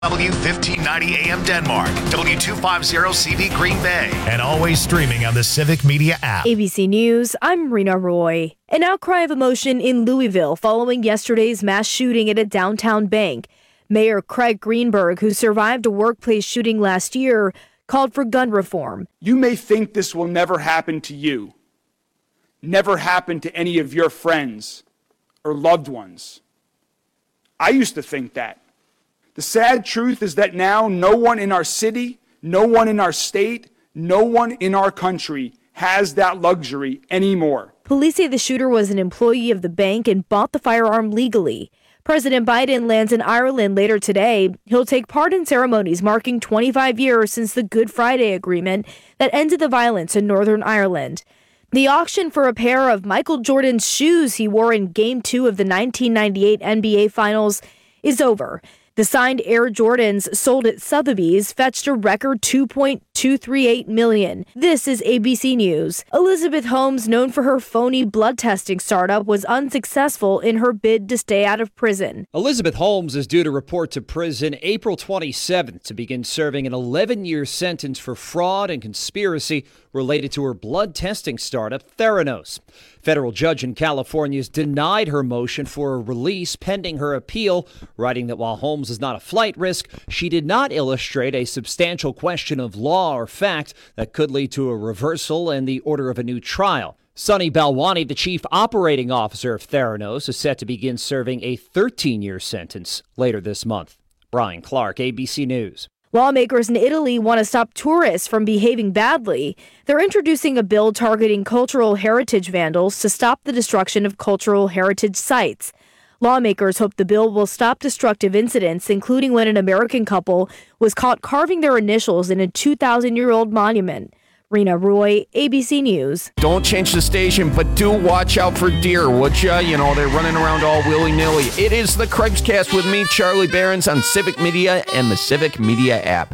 W1590 AM Denmark, W250CV Green Bay, and always streaming on the Civic Media app. ABC News, I'm Rena Roy. An outcry of emotion in Louisville following yesterday's mass shooting at a downtown bank. Mayor Craig Greenberg, who survived a workplace shooting last year, called for gun reform. You may think this will never happen to you, never happen to any of your friends or loved ones. I used to think that. The sad truth is that now no one in our city, no one in our state, no one in our country has that luxury anymore. Police say the shooter was an employee of the bank and bought the firearm legally. President Biden lands in Ireland later today. He'll take part in ceremonies marking 25 years since the Good Friday Agreement that ended the violence in Northern Ireland. The auction for a pair of Michael Jordan's shoes he wore in Game 2 of the 1998 NBA Finals is over. The signed Air Jordans sold at Sotheby's fetched a record $2.238 million. This is ABC News. Elizabeth Holmes, known for her phony blood testing startup, was unsuccessful in her bid to stay out of prison. Elizabeth Holmes is due to report to prison April 27th to begin serving an 11-year sentence for fraud and conspiracy related to her blood testing startup, Theranos. Federal judge in California has denied her motion for a release pending her appeal, writing that while Holmes is not a flight risk, she did not illustrate a substantial question of law or fact that could lead to a reversal and the order of a new trial. Sunny Balwani, the chief operating officer of Theranos, is set to begin serving a 13-year sentence later this month. Brian Clark, ABC News. Lawmakers in Italy want to stop tourists from behaving badly. They're introducing a bill targeting cultural heritage vandals to stop the destruction of cultural heritage sites. Lawmakers hope the bill will stop destructive incidents, including when an American couple was caught carving their initials in a 2,000-year-old monument. Rena Roy, ABC News. Don't change the station, but do watch out for deer, would ya? You know, they're running around all willy-nilly. It is the Craig's Cast with me, Charlie Behrens, on Civic Media and the Civic Media app.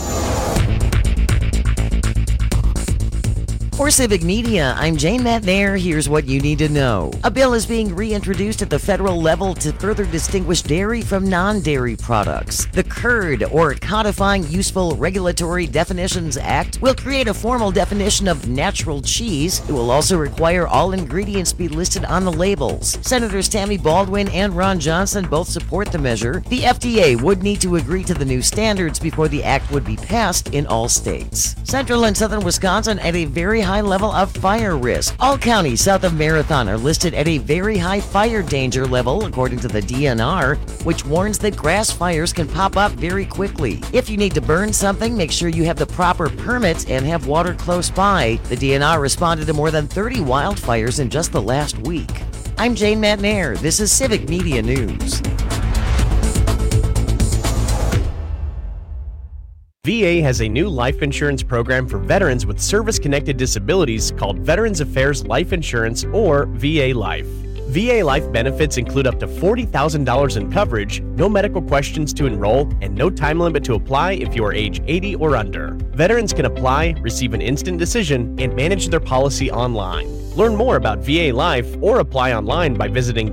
For Civic Media, I'm Jane McNair. Here's what you need to know. A bill is being reintroduced at the federal level to further distinguish dairy from non-dairy products. The CURD, or Codifying Useful Regulatory Definitions Act, will create a formal definition of natural cheese. It will also require all ingredients be listed on the labels. Senators Tammy Baldwin and Ron Johnson both support the measure. The FDA would need to agree to the new standards before the act would be passed in all states. Central and southern Wisconsin at a very high level of fire risk. All counties south of Marathon are listed at a very high fire danger level, according to the DNR, which warns that grass fires can pop up very quickly. If you need to burn something, make sure you have the proper permits and have water close by. The DNR responded to more than 30 wildfires in just the last week. I'm Jane McNair. This is Civic Media News. VA has a new life insurance program for veterans with service-connected disabilities called Veterans Affairs Life Insurance, or VA Life. VA Life benefits include up to $40,000 in coverage, no medical questions to enroll, and no time limit to apply if you are age 80 or under. Veterans can apply, receive an instant decision, and manage their policy online. Learn more about VA Life or apply online by visiting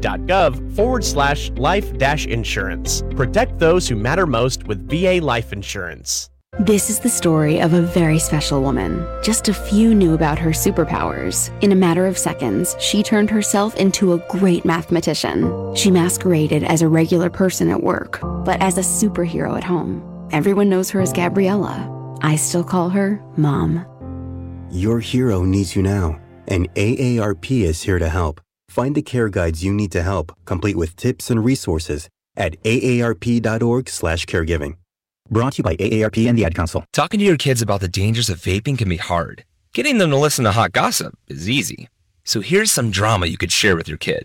va.gov/life-insurance. Protect those who matter most with VA Life Insurance. This is the story of a very special woman. Just a few knew about her superpowers. In a matter of seconds, she turned herself into a great mathematician. She masqueraded as a regular person at work, but as a superhero at home. Everyone knows her as Gabriella. I still call her Mom. Your hero needs you now, and AARP is here to help. Find the care guides you need to help, complete with tips and resources at aarp.org/caregiving. Brought to you by AARP and the Ad Council. Talking to your kids about the dangers of vaping can be hard. Getting them to listen to hot gossip is easy. So here's some drama you could share with your kid.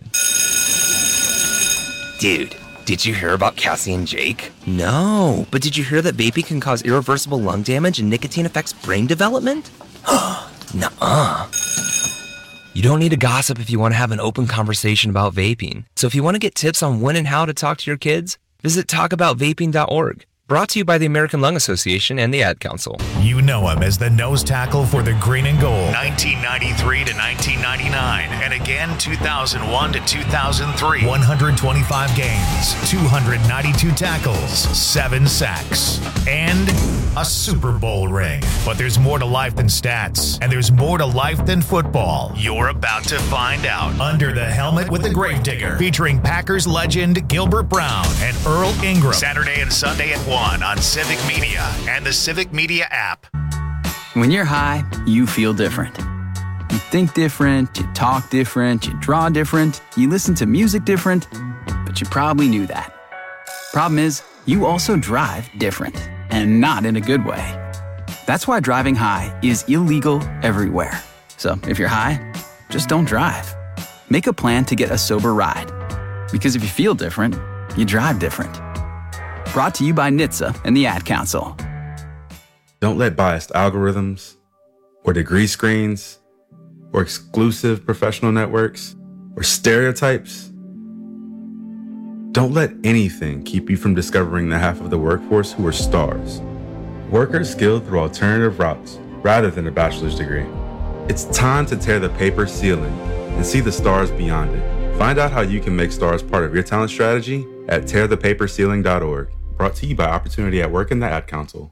Dude, did you hear about Cassie and Jake? No, but did you hear that vaping can cause irreversible lung damage and nicotine affects brain development? Nuh-uh. You don't need to gossip if you want to have an open conversation about vaping. So if you want to get tips on when and how to talk to your kids, visit talkaboutvaping.org. Brought to you by the American Lung Association and the Ad Council. You know him as the nose tackle for the Green and Gold, 1993 to 1999, and again 2001 to 2003. 125 games, 292 tackles, 7 sacks, and a Super Bowl ring. But there's more to life than stats, and there's more to life than football. You're about to find out. Under the Helmet with the Gravedigger, featuring Packers legend Gilbert Brown and Earl Ingram. Saturday and Sunday at 1 on Civic Media and the Civic Media app. When you're high, you feel different. You think different, you talk different, you draw different, you listen to music different, but you probably knew that. Problem is, you also drive different, and not in a good way. That's why driving high is illegal everywhere. So if you're high, just don't drive. Make a plan to get a sober ride. Because if you feel different, you drive different. Brought to you by NHTSA and the Ad Council. Don't let biased algorithms or degree screens or exclusive professional networks or stereotypes. Don't let anything keep you from discovering the half of the workforce who are stars. Workers skilled through alternative routes rather than a bachelor's degree. It's time to tear the paper ceiling and see the stars beyond it. Find out how you can make stars part of your talent strategy at tearthepaperceiling.org. Brought to you by Opportunity at Work and the Ad Council.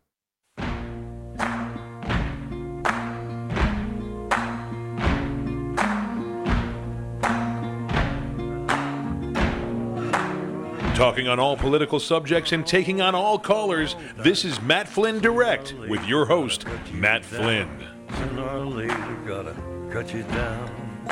Talking on all political subjects and taking on all callers, this is Matt Flynn Direct with your host, Matt Flynn. Sooner or later, gotta cut you down.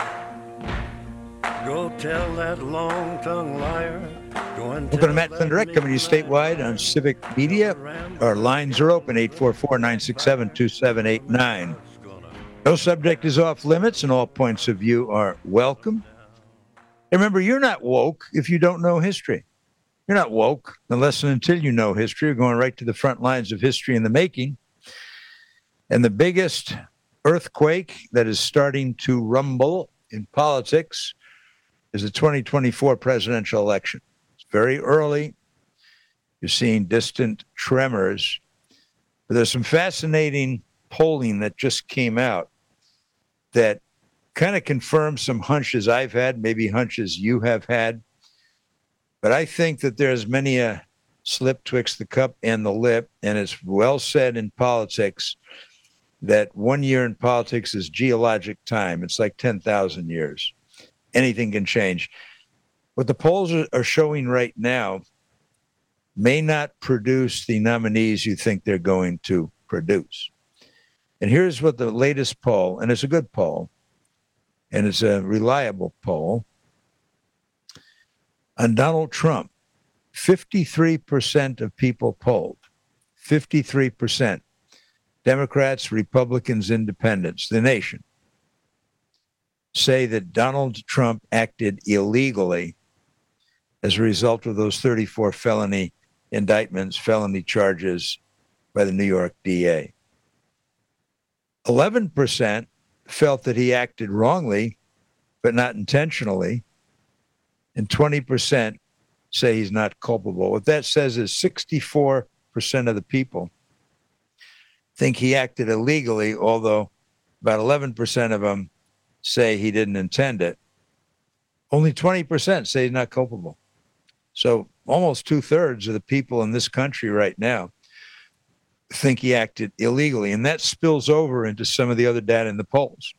Go tell that long-tongued liar. Welcome to Matt Flynn Direct, coming to you statewide on Civic Media. Our lines are open, 844-967-2789. No subject is off limits, and all points of view are welcome. Remember, you're not woke if you don't know history. You're not woke unless and until you know history. You're going right to the front lines of history in the making. And the biggest earthquake that is starting to rumble in politics is the 2024 presidential election. It's very early. You're seeing distant tremors. But there's some fascinating polling that just came out that kind of confirms some hunches I've had, maybe hunches you have had. But I think that there's many a slip twixt the cup and the lip, and it's well said in politics that 1 year in politics is geologic time. It's like 10,000 years. Anything can change. What the polls are showing right now may not produce the nominees you think they're going to produce. And here's what the latest poll, and it's a good poll, and it's a reliable poll, on Donald Trump. 53% of people polled, 53%, Democrats, Republicans, Independents, the nation, say that Donald Trump acted illegally as a result of those 34 felony indictments, felony charges by the New York DA. 11% felt that he acted wrongly, but not intentionally. And 20% say he's not culpable. What that says is 64% of the people think he acted illegally, although about 11% of them say he didn't intend it. Only 20% say he's not culpable. So almost 2/3 of the people in this country right now think he acted illegally. And that spills over into some of the other data in the polls.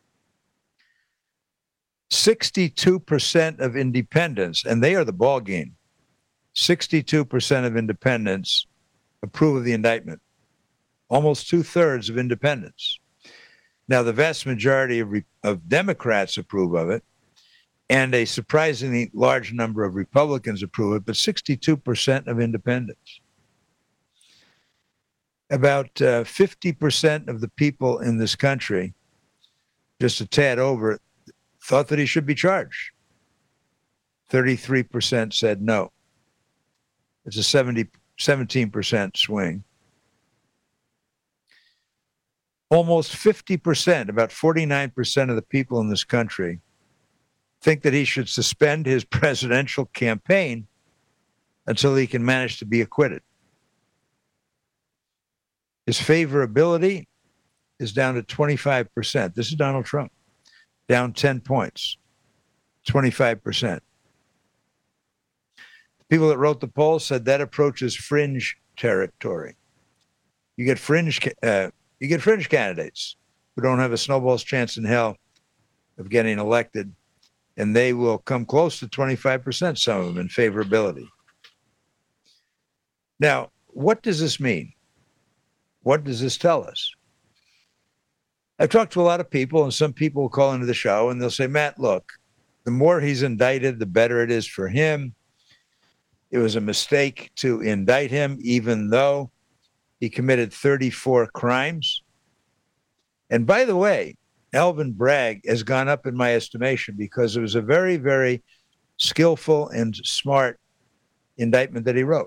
62% of independents, and they are the ball game, 62% of independents approve of the indictment. Almost 2/3 of independents. Now, the vast majority of Democrats approve of it, and a surprisingly large number of Republicans approve it, but 62% of independents. About 50% of the people in this country, just a tad over, thought that he should be charged. 33% said no. It's a 17% swing. Almost 50%, about 49% of the people in this country think that he should suspend his presidential campaign until he can manage to be acquitted. His favorability is down to 25%. This is Donald Trump, down 10 points, 25%. People that wrote the poll said that approaches fringe territory. You get fringe candidates who don't have a snowball's chance in hell of getting elected, and they will come close to 25%, some of them, in favorability. Now, what does this mean? What does this tell us? I've talked to a lot of people, and some people will call into the show, and they'll say, Matt, look, the more he's indicted, the better it is for him. It was a mistake to indict him, even though he committed 34 crimes. And by the way, Alvin Bragg has gone up in my estimation because it was a very, very skillful and smart indictment that he wrote.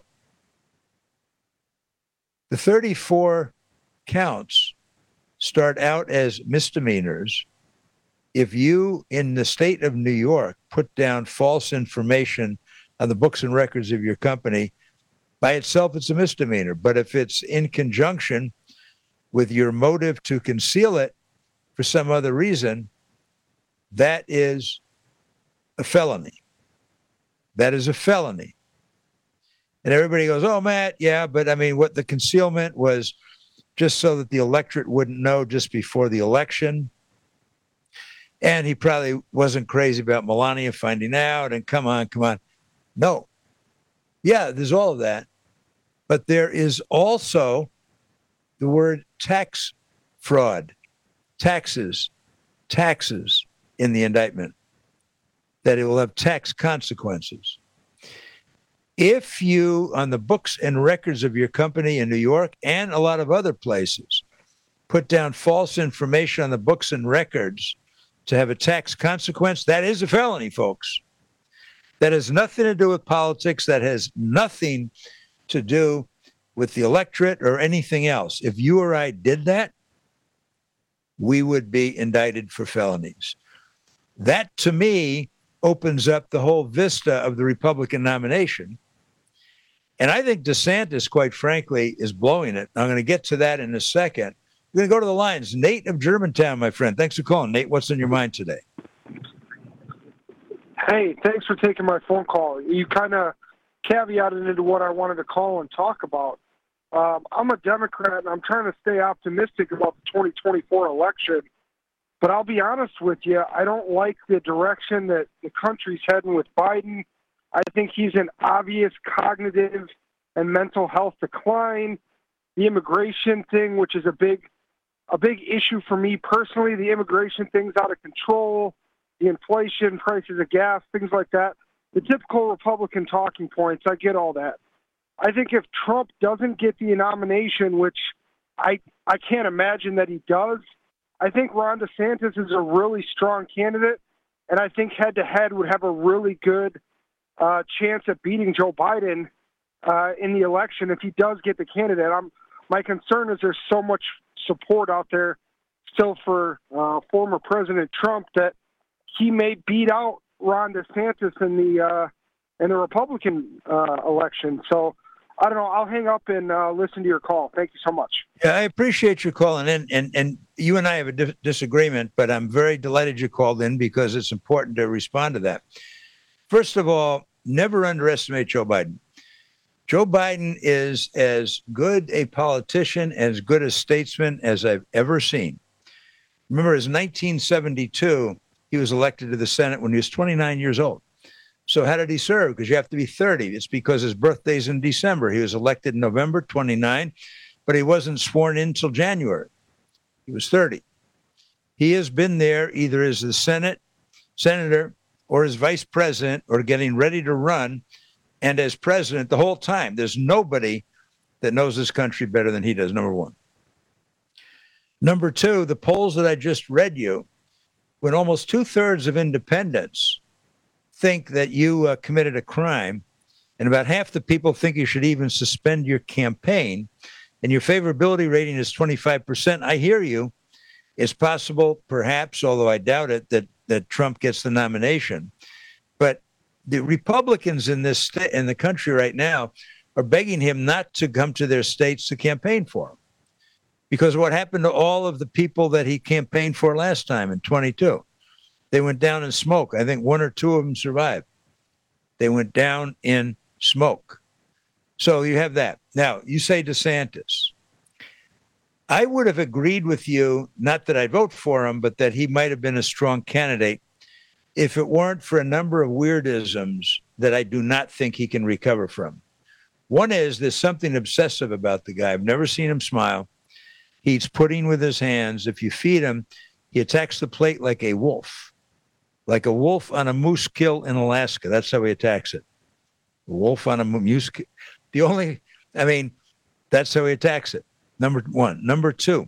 The 34 counts start out as misdemeanors. If you, in the state of New York, put down false information on the books and records of your company, by itself, it's a misdemeanor. But if it's in conjunction with your motive to conceal it for some other reason, that is a felony. That is a felony. And everybody goes, oh, Matt, yeah, but I mean, what the concealment was just so that the electorate wouldn't know just before the election. And he probably wasn't crazy about Melania finding out, and come on. No. Yeah, there's all of that. But there is also the word tax fraud, taxes in the indictment, that it will have tax consequences. If you, on the books and records of your company in New York and a lot of other places, put down false information on the books and records to have a tax consequence, that is a felony, folks. That has nothing to do with politics. That has nothing to do with the electorate or anything else. If you or I did that, we would be indicted for felonies. That, to me, opens up the whole vista of the Republican nomination. And I think DeSantis, quite frankly, is blowing it. I'm going to get to that in a second. We're going to go to the lines. Nate of Germantown, my friend. Thanks for calling. Nate, what's on your mind today? Hey, thanks for taking my phone call. You kind of caveated into what I wanted to call and talk about. I'm a Democrat, and I'm trying to stay optimistic about the 2024 election. But I'll be honest with you, I don't like the direction that the country's heading with Biden. I think he's an obvious cognitive and mental health decline. The immigration thing, which is a big issue for me personally, the immigration thing's out of control. The inflation, prices of gas, things like that. The typical Republican talking points, I get all that. I think if Trump doesn't get the nomination, which I can't imagine that he does, I think Ron DeSantis is a really strong candidate, and I think head-to-head would have a really good chance at beating Joe Biden in the election if he does get the candidate. My concern is there's so much support out there still for former President Trump that he may beat out Ron DeSantis in the Republican election. So I don't know. I'll hang up and listen to your call. Thank you so much. Yeah, I appreciate you calling in. And you and I have a disagreement, but I'm very delighted you called in because it's important to respond to that. First of all, never underestimate Joe Biden. Joe Biden is as good a politician, as good a statesman as I've ever seen. Remember, in 1972, he was elected to the Senate when he was 29 years old. So how did he serve? Because you have to be 30. It's because his birthday's in December. He was elected in November, 29, but he wasn't sworn in until January. He was 30. He has been there either as the senator, or as vice president, or getting ready to run, and as president the whole time. There's nobody that knows this country better than he does, number one. Number two, the polls that I just read you, when almost 2/3 of independents think that you committed a crime, and about half the people think you should even suspend your campaign, and your favorability rating is 25%, I hear you. It's possible, perhaps, although I doubt it, that Trump gets the nomination. But the Republicans in the country right now are begging him not to come to their states to campaign for him. Because what happened to all of the people that he campaigned for last time in 22? They went down in smoke. I think one or two of them survived. They went down in smoke. So you have that. Now, you say DeSantis. I would have agreed with you, not that I'd vote for him, but that he might have been a strong candidate if it weren't for a number of weirdisms that I do not think he can recover from. One is there's something obsessive about the guy. I've never seen him smile. He eats pudding with his hands. If you feed him, he attacks the plate like a wolf on a moose kill in Alaska. That's how he attacks it. A wolf on a moose kill. That's how he attacks it. Number one. Number two,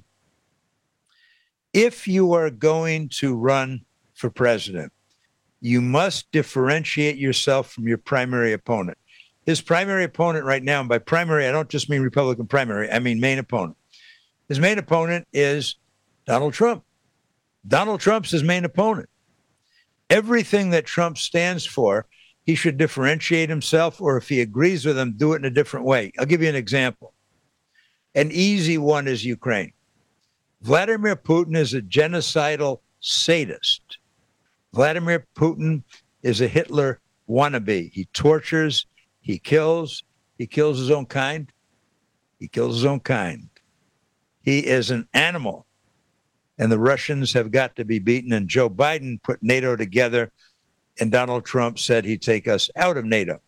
if you are going to run for president, you must differentiate yourself from your primary opponent. His primary opponent right now, and by primary, I don't just mean Republican primary, I mean main opponent. His main opponent is Donald Trump. Donald Trump's his main opponent. Everything that Trump stands for, he should differentiate himself, or if he agrees with him, do it in a different way. I'll give you an example. An easy one is Ukraine. Vladimir Putin is a genocidal sadist. Vladimir Putin is a Hitler wannabe. He tortures, he kills his own kind. He kills his own kind. He is an animal. And the Russians have got to be beaten. And Joe Biden put NATO together, and Donald Trump said he'd take us out of NATO.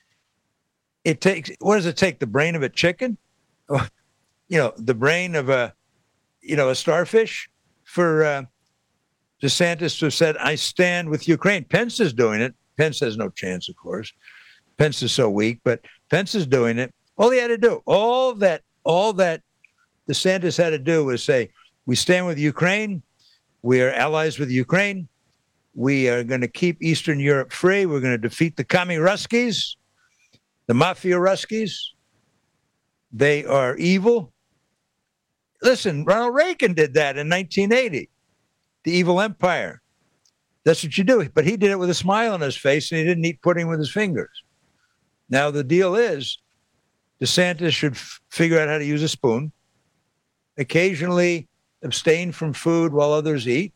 What does it take? The brain of a chicken? The brain of a starfish for DeSantis to have said, I stand with Ukraine. Pence is doing it. Pence has no chance, of course. Pence is so weak, but Pence is doing it. All he had to do, all that DeSantis had to do was say, we stand with Ukraine. We are allies with Ukraine. We are going to keep Eastern Europe free. We're going to defeat the commie Ruskies, the mafia Ruskies. They are evil. Listen, Ronald Reagan did that in 1980, the evil empire. That's what you do. But he did it with a smile on his face, and he didn't eat pudding with his fingers. Now, the deal is DeSantis should figure out how to use a spoon, occasionally abstain from food while others eat,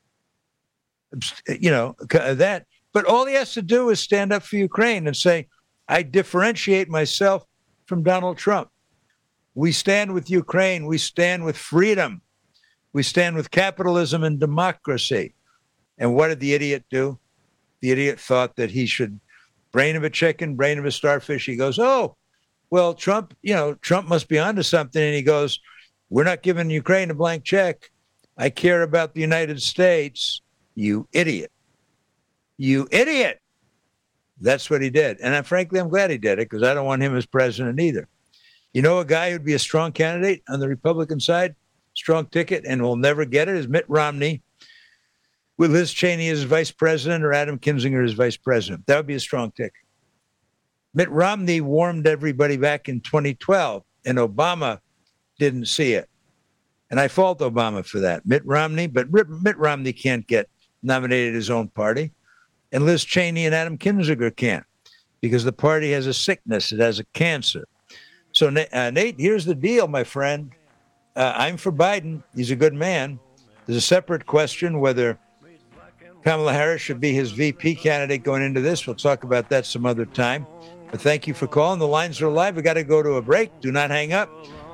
that. But all he has to do is stand up for Ukraine and say, I differentiate myself from Donald Trump. We stand with Ukraine. We stand with freedom. We stand with capitalism and democracy. And what did the idiot do? The idiot thought that he should, brain of a chicken, brain of a starfish. He goes, oh, well, Trump must be onto something. And he goes, we're not giving Ukraine a blank check. I care about the United States. You idiot. You idiot. That's what he did. And frankly, I'm glad he did it, because I don't want him as president either. You know, a guy who'd be a strong candidate on the Republican side, strong ticket, and will never get it, is Mitt Romney, with Liz Cheney as vice president or Adam Kinzinger as vice president. That would be a strong ticket. Mitt Romney warmed everybody back in 2012, and Obama didn't see it. And I fault Obama for that. Mitt Romney can't get nominated his own party. And Liz Cheney and Adam Kinzinger can't, because the party has a sickness. It has a cancer. So, Nate, here's the deal, my friend. I'm for Biden. He's a good man. There's a separate question whether Kamala Harris should be his VP candidate going into this. We'll talk about that some other time. But thank you for calling. The lines are live. We got to go to a break. Do not hang up.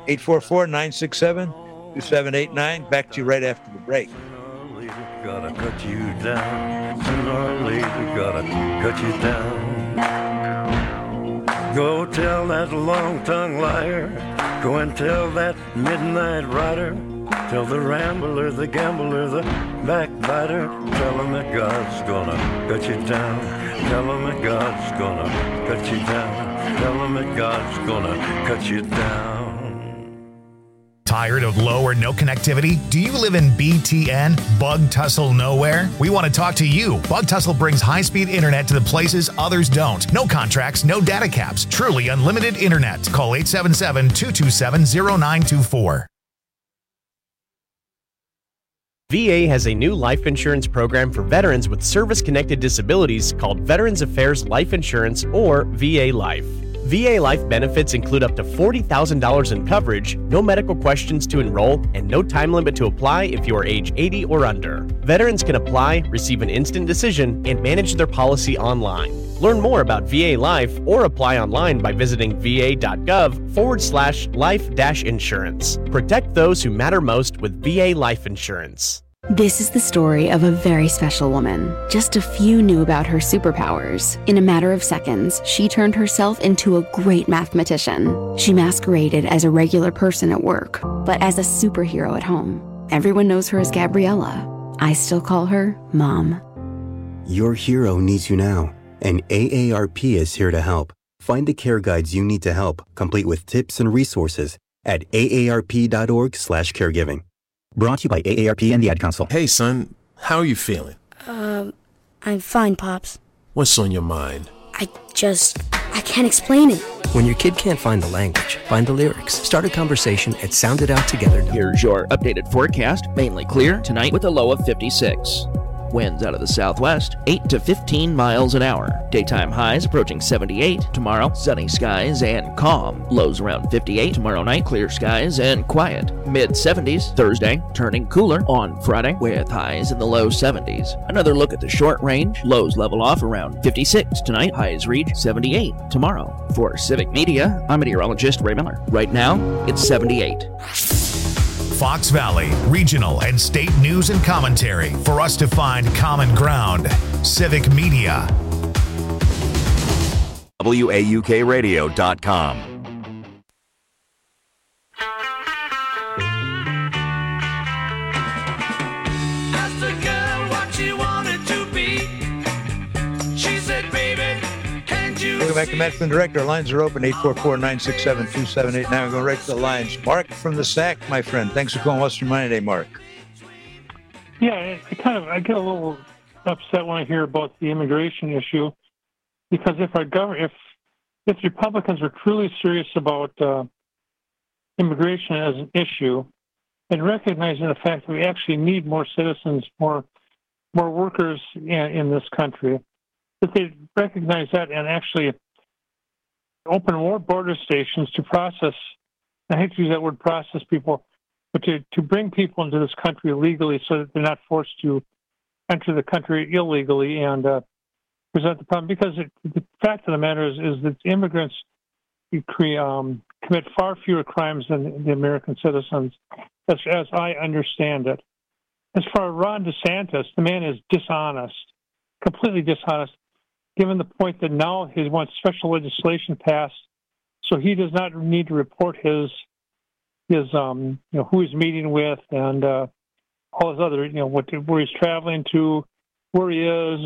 844-967-2789. Back to you right after the break. Gotta cut you down. Sooner or later, gotta cut you down. Go tell that long-tongued liar. Go and tell that midnight rider. Tell the rambler, the gambler, the backbiter. Tell him that God's gonna cut you down. Tell him that God's gonna cut you down. Tell him that God's gonna cut you down. Tired of low or no connectivity? Do you live in BTN, Bug Tussle Nowhere? We want to talk to you. Bug Tussle brings high-speed internet to the places others don't. No contracts, no data caps. Truly unlimited internet. Call 877-227-0924. VA has a new life insurance program for veterans with service-connected disabilities called Veterans Affairs Life Insurance, or VA Life. VA life benefits include up to $40,000 in coverage, no medical questions to enroll, and no time limit to apply if you are age 80 or under. Veterans can apply, receive an instant decision, and manage their policy online. Learn more about VA Life or apply online by visiting va.gov/life-insurance. Protect those who matter most with VA Life Insurance. This is the story of a very special woman. Just a few knew about her superpowers. In a matter of seconds, she turned herself into a great mathematician. She masqueraded as a regular person at work, but as a superhero at home. Everyone knows her as Gabriella. I still call her Mom. Your hero needs you now, and AARP is here to help. Find the care guides you need to help, complete with tips and resources at aarp.org/caregiving. Brought to you by AARP and the Ad Council. Hey, son, how are you feeling? I'm fine, Pops. What's on your mind? I can't explain it. When your kid can't find the language, find the lyrics. Start a conversation at sounditouttogether. Here's your updated forecast. Mainly clear tonight with a low of 56. Winds out of the southwest, 8 to 15 miles an hour. Daytime highs approaching 78. Tomorrow, sunny skies and calm. Lows around 58. Tomorrow night, clear skies and quiet. Mid-70s. Thursday, turning cooler on Friday with highs in the low 70s. Another look at the short range. Lows level off around 56 tonight. Highs reach 78 tomorrow. For Civic Media, I'm meteorologist Ray Miller. Right now, it's 78. Fox Valley, regional and state news and commentary for us to find common ground. Civic Media. WAUKradio.com. Welcome back to Matt Flynn Direct. Our lines are open, 844-967-2789. We're going right to the lines. Mark from the SAC, my friend. Thanks for calling. What's your mind today, Mark? Yeah, I get a little upset when I hear about the immigration issue, because if Republicans are truly serious about immigration as an issue and recognizing the fact that we actually need more citizens, more workers in this country, that they recognize that and actually open more border stations to process, I hate to use that word process people, but to bring people into this country legally so that they're not forced to enter the country illegally and present the problem. Because the fact of the matter is that immigrants commit far fewer crimes than the American citizens, as I understand it. As far as Ron DeSantis, the man is dishonest, completely dishonest, given the point that now he wants special legislation passed, so he does not need to report his who he's meeting with and all his other, where he's traveling to, where he is.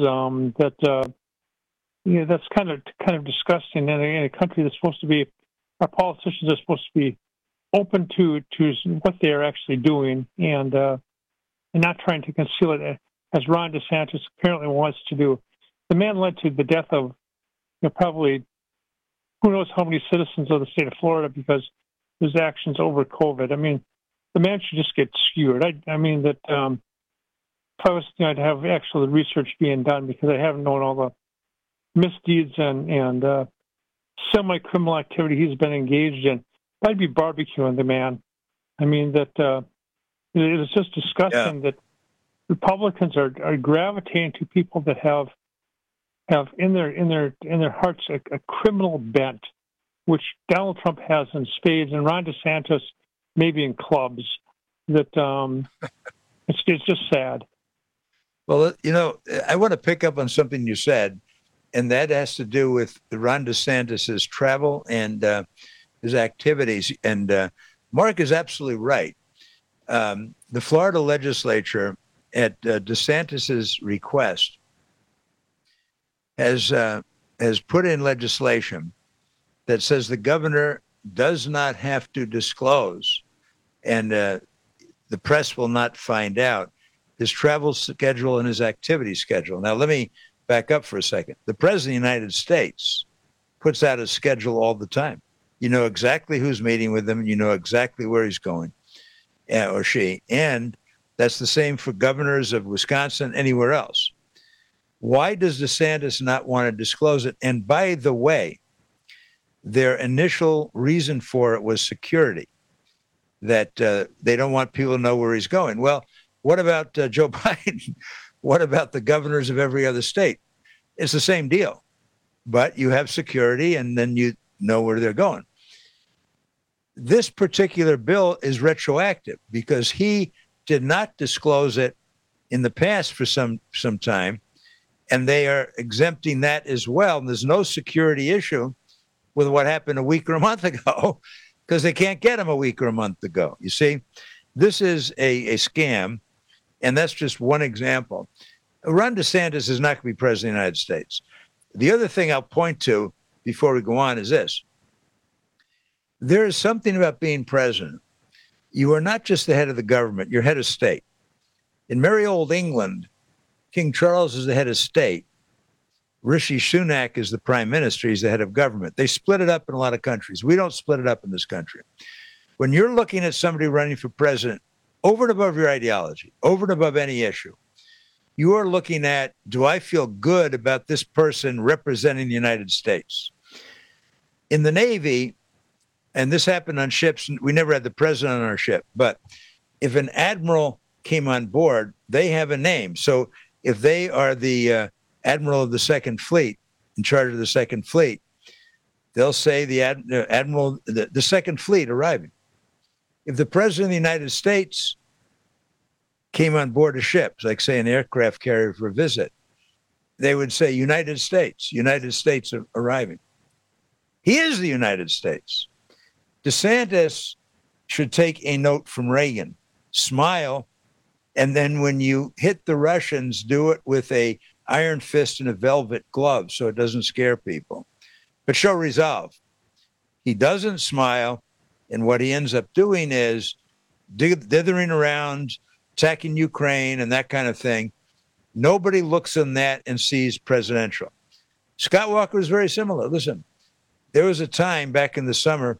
That's kind of disgusting in a country that's supposed to be, our politicians are supposed to be open to what they are actually doing and not trying to conceal it, as Ron DeSantis apparently wants to do. The man led to the death of probably who knows how many citizens of the state of Florida because of his actions over COVID. I mean, the man should just get skewered. I mean that if I was to have actual research being done, because I haven't known all the misdeeds and semi-criminal activity he's been engaged in, I'd be barbecuing the man. I mean that it is just disgusting that Republicans are gravitating to people that have in their hearts a criminal bent, which Donald Trump has in spades, and Ron DeSantis maybe in clubs. That it's just sad. Well, I want to pick up on something you said, and that has to do with Ron DeSantis's travel and his activities. And Mark is absolutely right. The Florida legislature, at DeSantis's request, has put in legislation that says the governor does not have to disclose, and the press will not find out, his travel schedule and his activity schedule. Now, let me back up for a second. The President of the United States puts out a schedule all the time. You know exactly who's meeting with him, and you know exactly where he's going, or she. And that's the same for governors of Wisconsin, anywhere else. Why does DeSantis not want to disclose it? And by the way, their initial reason for it was security, that they don't want people to know where he's going. Well, what about Joe Biden? What about the governors of every other state? It's the same deal, but you have security and then you know where they're going. This particular bill is retroactive because he did not disclose it in the past for some time, and they are exempting that as well. And there's no security issue with what happened a week or a month ago because they can't get him a week or a month ago. You see, this is a scam, and that's just one example. Ron DeSantis is not going to be president of the United States. The other thing I'll point to before we go on is this. There is something about being president. You are not just the head of the government, you're head of state. In merry old England, King Charles is the head of state. Rishi Sunak is the prime minister. He's the head of government. They split it up in a lot of countries. We don't split it up in this country. When you're looking at somebody running for president, over and above your ideology, over and above any issue, you are looking at, do I feel good about this person representing the United States? In the Navy, and this happened on ships, we never had the president on our ship, but if an admiral came on board, they have a name. So if they are the admiral of the Second Fleet, in charge of the Second Fleet, they'll say the admiral, the Second Fleet arriving. If the president of the United States came on board a ship, like say an aircraft carrier for a visit, they would say United States arriving. He is the United States. DeSantis should take a note from Reagan, smile, and then when you hit the Russians, do it with a iron fist and a velvet glove so it doesn't scare people. But show resolve. He doesn't smile, and what he ends up doing is dithering around, attacking Ukraine and that kind of thing. Nobody looks on that and sees presidential. Scott Walker was very similar. Listen, there was a time back in the summer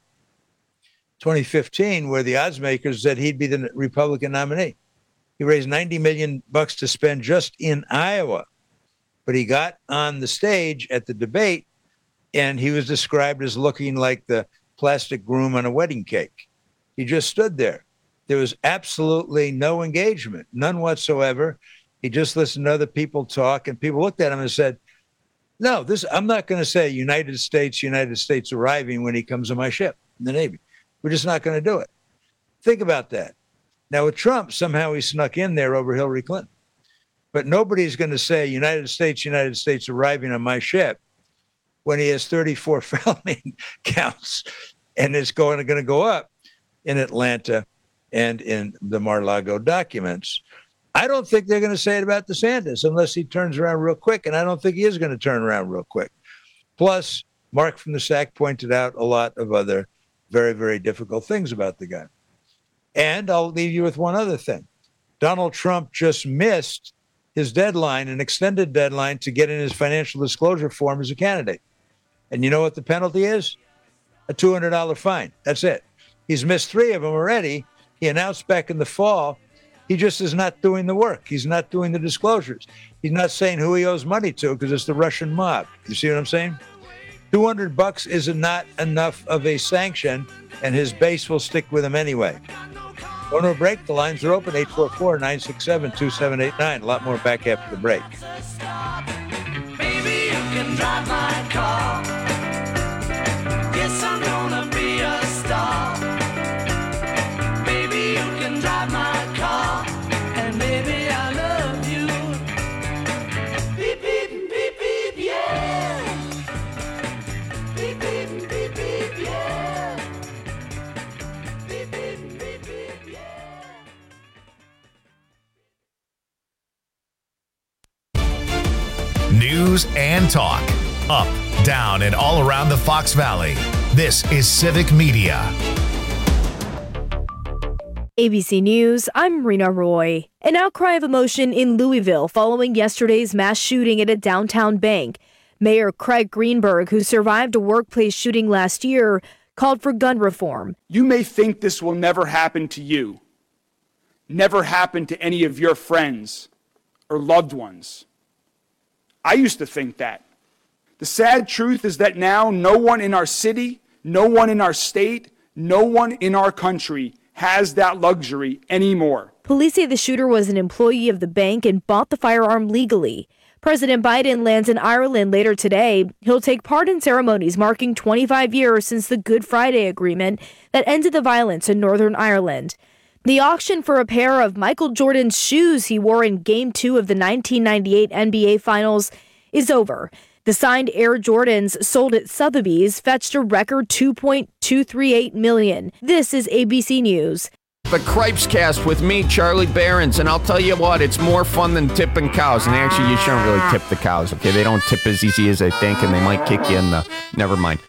2015 where the odds makers said he'd be the Republican nominee. He raised $90 million to spend just in Iowa. But he got on the stage at the debate and he was described as looking like the plastic groom on a wedding cake. He just stood there. There was absolutely no engagement, none whatsoever. He just listened to other people talk, and people looked at him and said, no, I'm not going to say United States arriving when he comes on my ship in the Navy. We're just not going to do it. Think about that. Now, with Trump, somehow he snuck in there over Hillary Clinton. But nobody's going to say United States arriving on my ship when he has 34 felony counts and it's going to go up in Atlanta and in the Mar-a-Lago documents. I don't think they're going to say it about DeSantis unless he turns around real quick, and I don't think he is going to turn around real quick. Plus, Mark from the SAC pointed out a lot of other very, very difficult things about the guy. And I'll leave you with one other thing. Donald Trump just missed his deadline, an extended deadline to get in his financial disclosure form as a candidate. And you know what the penalty is? A $200 fine. That's it. He's missed 3 of them already. He announced back in the fall, he just is not doing the work. He's not doing the disclosures. He's not saying who he owes money to because it's the Russian mob. You see what I'm saying? $200 is not enough of a sanction, and his base will stick with him anyway. Going to a break. The lines are open, 844-967-2789. A lot more back after the break. Baby, you can drive my car. Yes, I'm gonna be a star. Baby, you can drive my car. And baby, I love you. Beep, beep, beep, beep, yeah. Beep, beep, beep, beep, yeah. Beep, beep, beep, beep, yeah. News and talk. Up, down, and all around the Fox Valley. This is Civic Media. ABC News, I'm Rena Roy. An outcry of emotion in Louisville following yesterday's mass shooting at a downtown bank. Mayor Craig Greenberg, who survived a workplace shooting last year, called for gun reform. You may think this will never happen to you, never happen to any of your friends or loved ones. I used to think that. The sad truth is that now no one in our city, no one in our state, no one in our country has that luxury anymore. Police say the shooter was an employee of the bank and bought the firearm legally. President Biden lands in Ireland later today. He'll take part in ceremonies marking 25 years since the Good Friday Agreement that ended the violence in Northern Ireland. The auction for a pair of Michael Jordan's shoes he wore in Game 2 of the 1998 NBA Finals is over. The signed Air Jordans sold at Sotheby's fetched a record $2.238 million. This is ABC News. The Cripes Cast with me, Charlie Behrens, and I'll tell you what, it's more fun than tipping cows. And actually, you shouldn't really tip the cows, okay? They don't tip as easy as they think, and they might kick you in the... Never mind.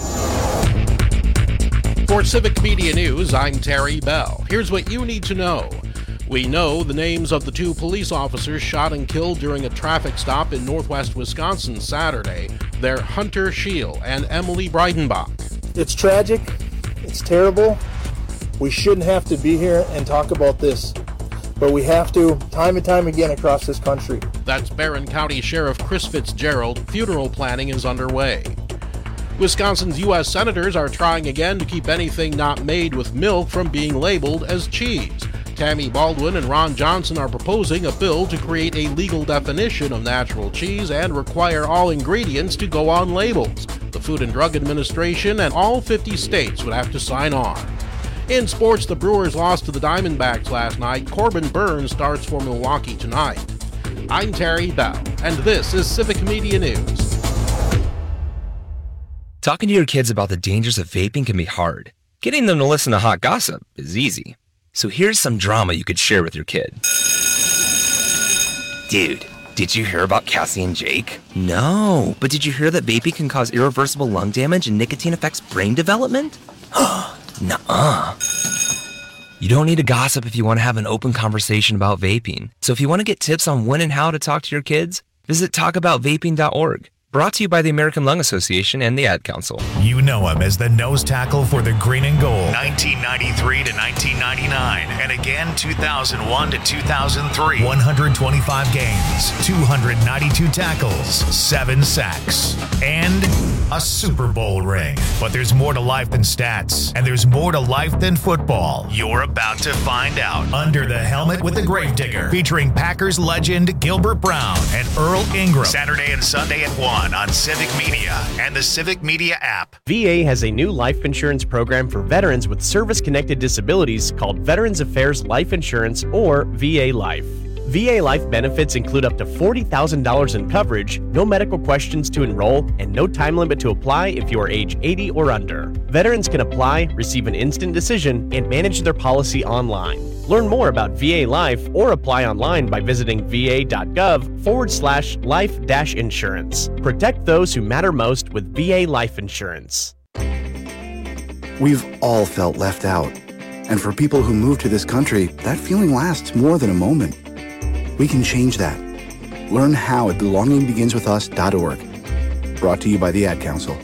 For Civic Media News, I'm Terry Bell. Here's what you need to know. We know the names of the two police officers shot and killed during a traffic stop in northwest Wisconsin Saturday. They're Hunter Scheel and Emily Breidenbach. It's tragic. It's terrible. We shouldn't have to be here and talk about this, but we have to time and time again across this country. That's Barron County Sheriff Chris Fitzgerald. Funeral planning is underway. Wisconsin's U.S. senators are trying again to keep anything not made with milk from being labeled as cheese. Tammy Baldwin and Ron Johnson are proposing a bill to create a legal definition of natural cheese and require all ingredients to go on labels. The Food and Drug Administration and all 50 states would have to sign on. In sports, the Brewers lost to the Diamondbacks last night. Corbin Burns starts for Milwaukee tonight. I'm Terry Bell, and this is Civic Media News. Talking to your kids about the dangers of vaping can be hard. Getting them to listen to hot gossip is easy. So here's some drama you could share with your kid. Dude, did you hear about Cassie and Jake? No, but did you hear that vaping can cause irreversible lung damage and nicotine affects brain development? Nuh-uh. You don't need to gossip if you want to have an open conversation about vaping. So if you want to get tips on when and how to talk to your kids, visit talkaboutvaping.org. Brought to you by the American Lung Association and the Ad Council. You know him as the nose tackle for the Green and Gold, 1993 to 1999, and again 2001 to 2003. 125 games, 292 tackles, 7 sacks, and a Super Bowl ring. But there's more to life than stats, and there's more to life than football. You're about to find out. Under the Helmet with the Gravedigger, featuring Packers legend Gilbert Brown and Earl Ingram. Saturday and Sunday at 1 on Civic Media and the Civic Media app. VA has a new life insurance program for veterans with service-connected disabilities called Veterans Affairs Life Insurance, or VA Life. VA Life benefits include up to $40,000 in coverage, no medical questions to enroll, and no time limit to apply if you are age 80 or under. Veterans can apply, receive an instant decision, and manage their policy online. Learn more about VA Life or apply online by visiting va.gov/life-insurance. Protect those who matter most with VA Life Insurance. We've all felt left out. And for people who move to this country, that feeling lasts more than a moment. We can change that. Learn how at belongingbeginswithus.org. Brought to you by the Ad Council.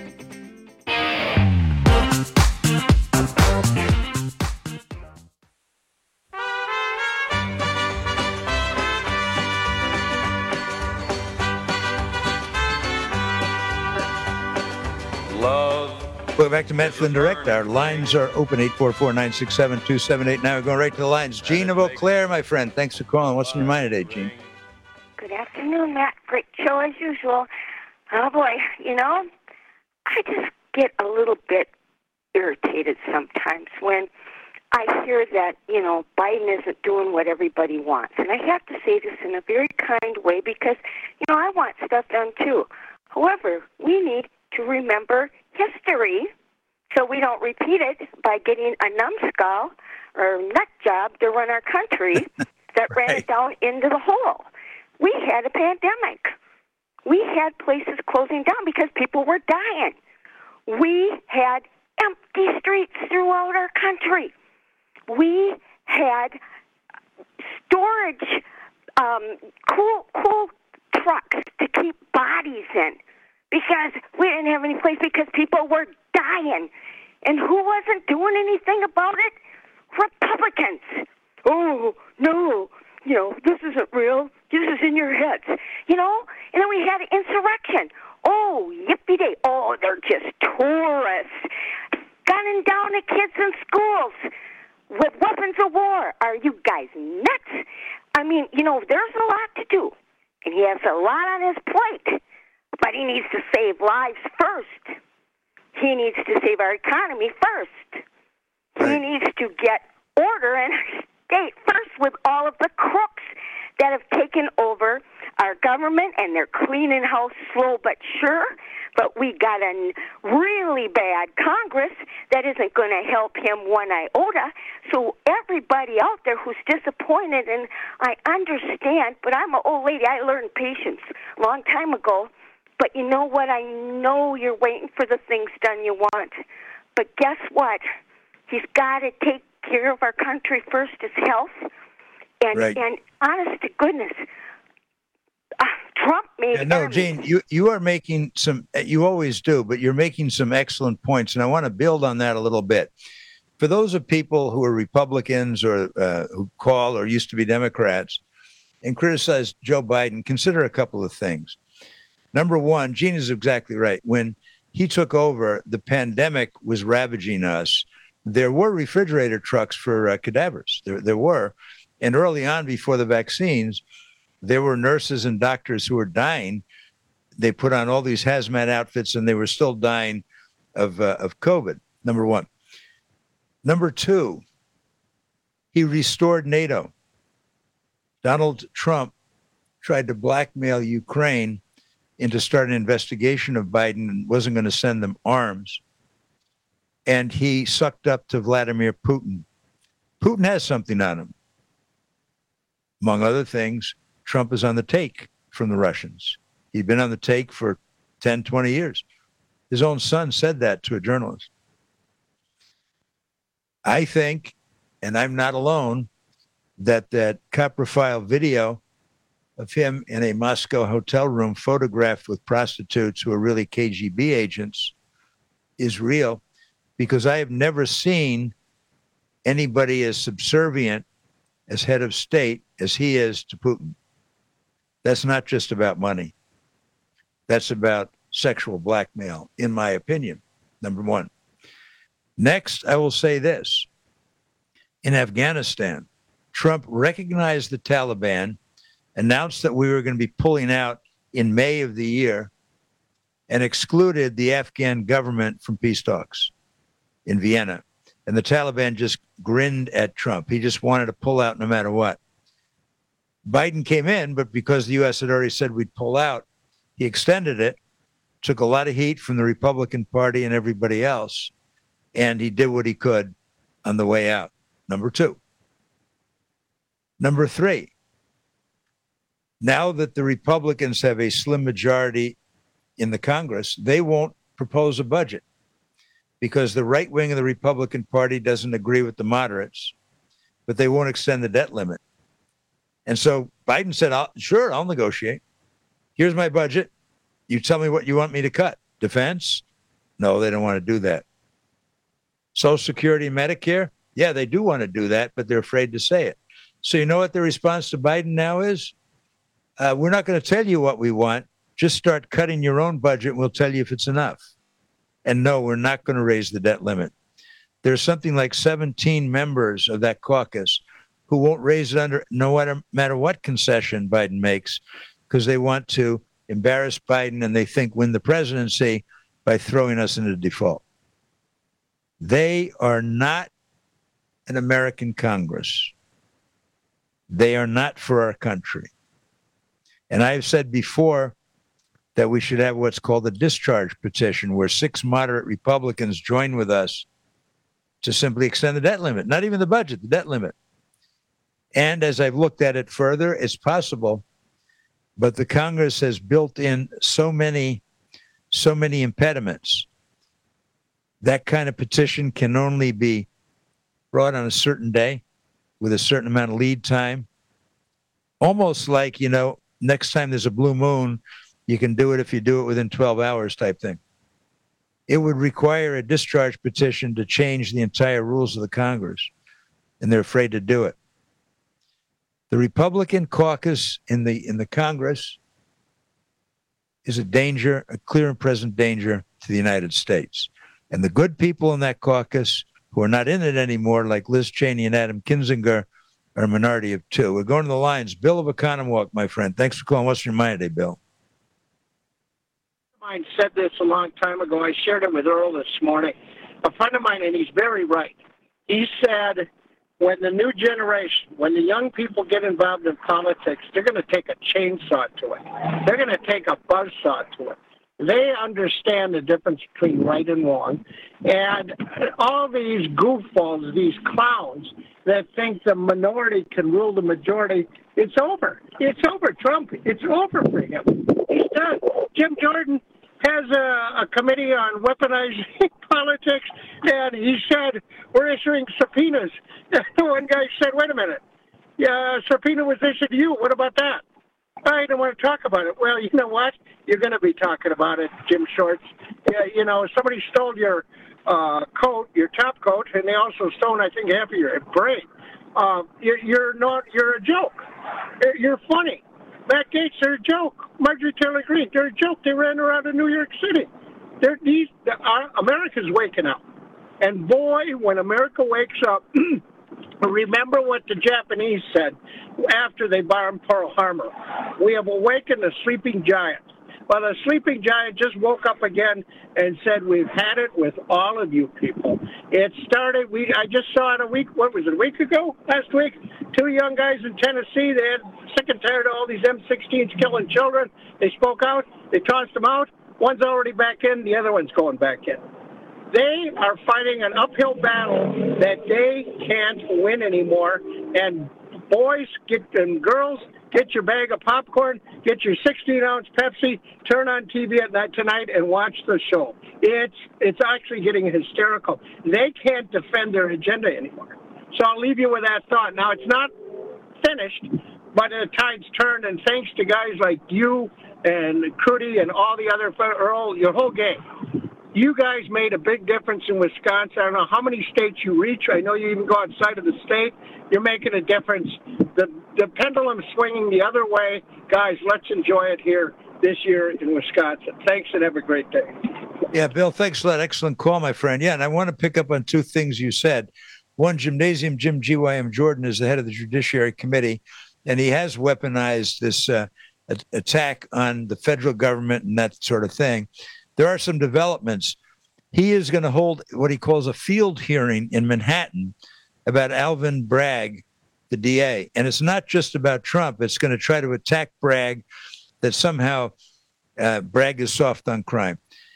Welcome back to Matt Flynn Direct. Our lines are open, 844-967-2778. Now we're going right to the lines. Gene of Eau Claire, my friend. Thanks for calling. What's on your mind today, Gene? Good afternoon, Matt. Great show as usual. Oh, boy. You know, I just get a little bit irritated sometimes when I hear that, you know, Biden isn't doing what everybody wants. And I have to say this in a very kind way because, you know, I want stuff done too. However, we need to remember history so we don't repeat it by getting a numbskull or nut job to run our country that ran it down into the hole. We had a pandemic. We had places closing down because people were dying. We had empty streets throughout our country. We had storage, cool trucks to keep bodies in because we didn't have any place because people were dying. And who wasn't doing anything about it? Republicans. Oh, no, you know, this isn't real. This is in your heads. You know, and then we had insurrection. Oh, yippee-day. Oh, they're just tourists. Gunning down the kids in schools with weapons of war. Are you guys nuts? I mean, there's a lot to do. And he has a lot on his plate. But he needs to save lives first. He needs to save our economy first. He needs to get order in our state first with all of the crooks that have taken over our government, and they're cleaning house slow but sure. But we got a really bad Congress that isn't going to help him one iota. So everybody out there who's disappointed, and I understand, but I'm an old lady. I learned patience a long time ago. But you know what? I know you're waiting for the things done you want. But guess what? He's got to take care of our country first, his health. And honest to goodness, Trump made no, Gene, you are making some, you always do, but you're making some excellent points. And I want to build on that a little bit. For those of people who are Republicans or who call or used to be Democrats and criticize Joe Biden, consider a couple of things. Number one, Gene is exactly right. When he took over, the pandemic was ravaging us. There were refrigerator trucks for cadavers. There were. And early on, before the vaccines, there were nurses and doctors who were dying. They put on all these hazmat outfits, and they were still dying of COVID, number one. Number two, he restored NATO. Donald Trump tried to blackmail Ukraine into starting an investigation of Biden and wasn't going to send them arms. And he sucked up to Vladimir Putin. Putin has something on him. Among other things, Trump is on the take from the Russians. He'd been on the take for 10, 20 years. His own son said that to a journalist. I think, and I'm not alone, that copper file video of him in a Moscow hotel room photographed with prostitutes who are really KGB agents is real, because I have never seen anybody as subservient as head of state as he is to Putin. That's not just about money. That's about sexual blackmail, in my opinion, number one. Next, I will say this. In Afghanistan, Trump recognized the Taliban, announced that we were going to be pulling out in May of the year, and excluded the Afghan government from peace talks in Vienna. And the Taliban just grinned at Trump. He just wanted to pull out no matter what. Biden came in, but because the U.S. had already said we'd pull out, he extended it, took a lot of heat from the Republican Party and everybody else, and he did what he could on the way out. Number two. Number three, now that the Republicans have a slim majority in the Congress, they won't propose a budget because the right wing of the Republican Party doesn't agree with the moderates, but they won't extend the debt limit. And so Biden said, sure, I'll negotiate. Here's my budget. You tell me what you want me to cut. Defense? No, they don't want to do that. Social Security and Medicare? Yeah, they do want to do that, but they're afraid to say it. So you know what the response to Biden now is? We're not going to tell you what we want. Just start cutting your own budget and we'll tell you if it's enough. And no, we're not going to raise the debt limit. There's something like 17 members of that caucus who won't raise it under no matter what concession Biden makes, because they want to embarrass Biden and they think win the presidency by throwing us into default. They are not an American Congress. They are not for our country. And I've said before that we should have what's called a discharge petition, where 6 moderate Republicans join with us to simply extend the debt limit, not even the budget, the debt limit. And as I've looked at it further, it's possible, but the Congress has built in so many impediments. That kind of petition can only be brought on a certain day with a certain amount of lead time. Almost like, next time there's a blue moon, you can do it if you do it within 12 hours type thing. It would require a discharge petition to change the entire rules of the Congress, and they're afraid to do it. The Republican caucus in the Congress is a danger, a clear and present danger to the United States. And the good people in that caucus who are not in it anymore, like Liz Cheney and Adam Kinzinger, are a minority of two. We're going to the lines. Bill of Oconomowoc, my friend. Thanks for calling. What's your mind today, Bill? Mine said this a long time ago. I shared it with Earl this morning. A friend of mine, and he's very right. He said, when the new generation, when the young people get involved in politics, they're going to take a chainsaw to it. They're going to take a buzzsaw to it. They understand the difference between right and wrong. And all these goofballs, these clowns that think the minority can rule the majority, it's over. It's over, Trump. It's over for him. He's done. Jim Jordan has a committee on weaponizing politics, and he said, we're issuing subpoenas. One guy said, wait a minute. Yeah, subpoena was issued to you. What about that? I don't want to talk about it. Well, you know what? You're going to be talking about it, Jim Shorts. You know, somebody stole your coat, your top coat, and they also stole, I think, half of your brain. You're a joke. You're funny. Matt Gaetz, they're a joke. Marjorie Taylor Greene, they're a joke. They ran around in New York City. America's waking up. And boy, when America wakes up, remember what the Japanese said after they bombed Pearl Harbor. We have awakened a sleeping giant. Well, the sleeping giant just woke up again and said, we've had it with all of you people. It started, I just saw it a week ago? Last week? Two young guys in Tennessee, they had sick and tired of all these M16s killing children. They spoke out, they tossed them out. One's already back in, the other one's going back in. They are fighting an uphill battle that they can't win anymore. And boys and girls, get your bag of popcorn, get your 16-ounce Pepsi, turn on TV at night tonight and watch the show. It's actually getting hysterical. They can't defend their agenda anymore. So I'll leave you with that thought. Now, it's not finished, but the tide's turned, and thanks to guys like you and Crudy and all the other, Earl, your whole gang. You guys made a big difference in Wisconsin. I don't know how many states you reach. I know you even go outside of the state. You're making a difference. The pendulum's swinging the other way. Guys, let's enjoy it here this year in Wisconsin. Thanks, and have a great day. Yeah, Bill, thanks for that excellent call, my friend. Yeah, and I want to pick up on two things you said. One, Gymnasium Jim GYM Jordan is the head of the Judiciary Committee, and he has weaponized this attack on the federal government and that sort of thing. There are some developments. He is going to hold what he calls a field hearing in Manhattan about Alvin Bragg, the DA. And it's not just about Trump. It's going to try to attack Bragg, that somehow Bragg is soft on crime.